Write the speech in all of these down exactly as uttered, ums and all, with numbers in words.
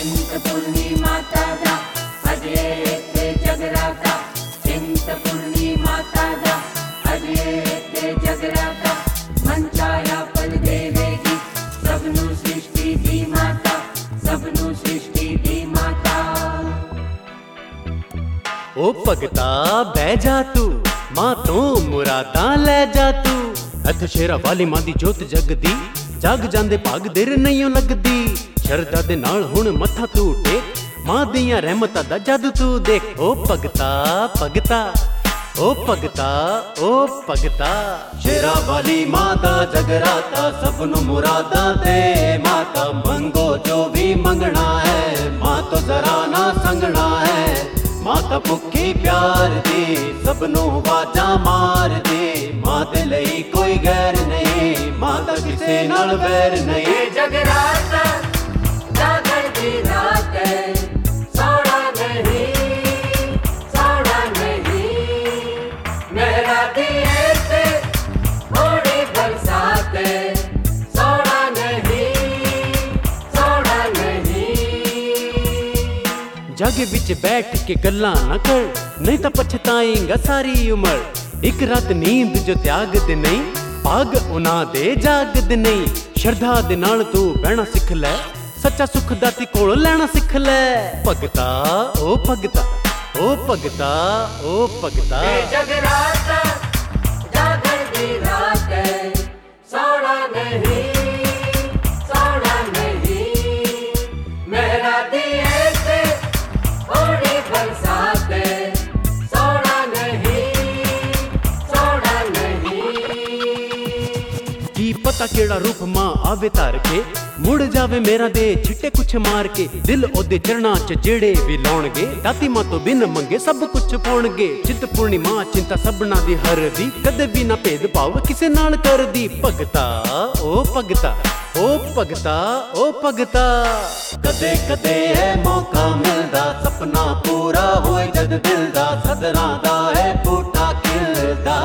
चिंतपूर्णी माता दा अजे ते जगराता चिंतपूर्णी माता दा अजे ते जगराता मंचाया पल देवेगी सबनू सृष्टि दी माता सबनू सृष्टि दी माता। ओ भगता बह जा तू मां तो मुरादा ले जा तू इत्थे शेरा वाली मां दी जोत जगदी जग जांदे भाग देर नहीं लगदी शरदा दे नाल हुण मत्था तू टेक मां दियां रहमतां दा जादू तू देख। ओ भगता भगता ओ भगता ओ भगता शेरा वाली मां दा जगराता सबनू मुरादां दे माता मंगो जो भी मंगना है मां तो जरा ना संगना है माता भुखी प्यार दी सबनू वाजा मार दे मां दे लई कोई गैर नहीं माता किसे नाल बैर नहीं। जगराता जागर दी रात है सोड़ा नहीं सोड़ा नहीं मेरा दिए ते थोड़ी बरसात है सोड़ा नहीं सोड़ा नहीं। जग विच बैठ के गल्लां ना कर नहीं तो पछताएंगा सारी उम्र एक रात नींद जो त्याग दे नहीं भाग उना दे जाग दे नहीं शरधा दे नाल तू बहना सिख ले सच्चा सुख दाती कोल लेना सिख ले। भगता ओ भगता ओ भगता ओ भगता जगराता जागर दी रात है सोड़ा नहीं सोड़ा नहीं मेरा दिए से थोड़ी बरसात है सोड़ा नहीं सोड़ा नहीं। की पता केड़ा रूप मां आवे तार के मुड़ जावे मेरा दे छिट्टे कुछ मार के दिल ओदे चरणां च जेड़े भी लाउणगे दाती मां तो बिन मंगे सब कुछ पाउणगे चिंतपूर्णी मां चिंता सबना दी हर दी कदे भी ना भेद भाव किसे नाल कर दी। भगता ओ भगता ओ भगता ओ भगता कदे कदे है मौका मिलदा सपना पूरा होए जद दिल दा सदरां दा है बूटा खिलदा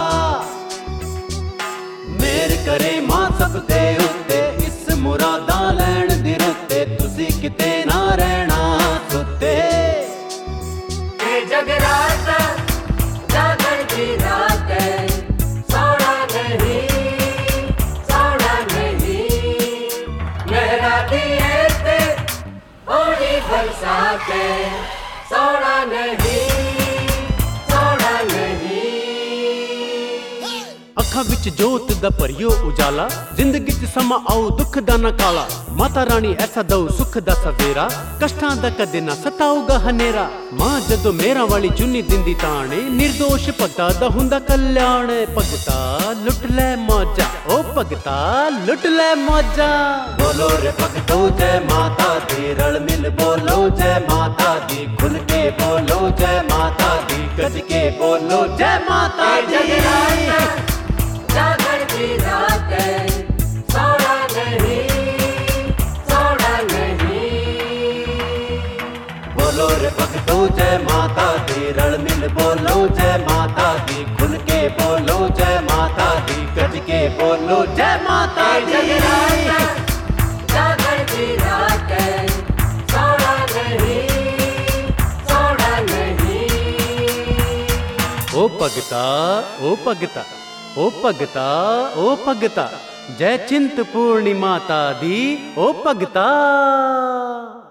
मेर करे मां सब दे उत्ते इस मुरादा लैण दी रुते तुसी किते ना रहना सुते। जगराता जागर दी रात है सोड़ा नहीं सोड़ा नहीं मेरा दिए ते थोड़ी बरसात है सोड़ा नहीं सोड़ा नहीं। अखां विच जोत दा भरियो उजाला जिंदगी च समा आओ दुख दा ना काला माता रानी ऐसा दो सुख दा सवेरा कष्टां दा कदे ना सताऊगा हनेरा मां जदों मेरा वाली चुन्नी दिंदी ताणे निर्दोष भगता दा हुंदा कल्याण। भगता लुट ले मौजा ओ भगता लुट ले मौजा बोलो रे भगतो जय माता दी रल मिल बोलो जय माता दी खुल के बोलो जय माता दी गज के बोलो जय माता दी। जागर दी रात है सोड़ा नहीं सोड़ा नहीं बोलो रे भगतो जय माता दी रल मिल बोलो जय माता दी खुल के बोलो जय माता दी गज के बोलो जय माता दी। जागर दी रात है सोड़ा नहीं सोड़ा नहीं। ओ भगता ओ भगता ओ भगता ओ भगता जय चिंतपूर्णी माता दी ओ भगता।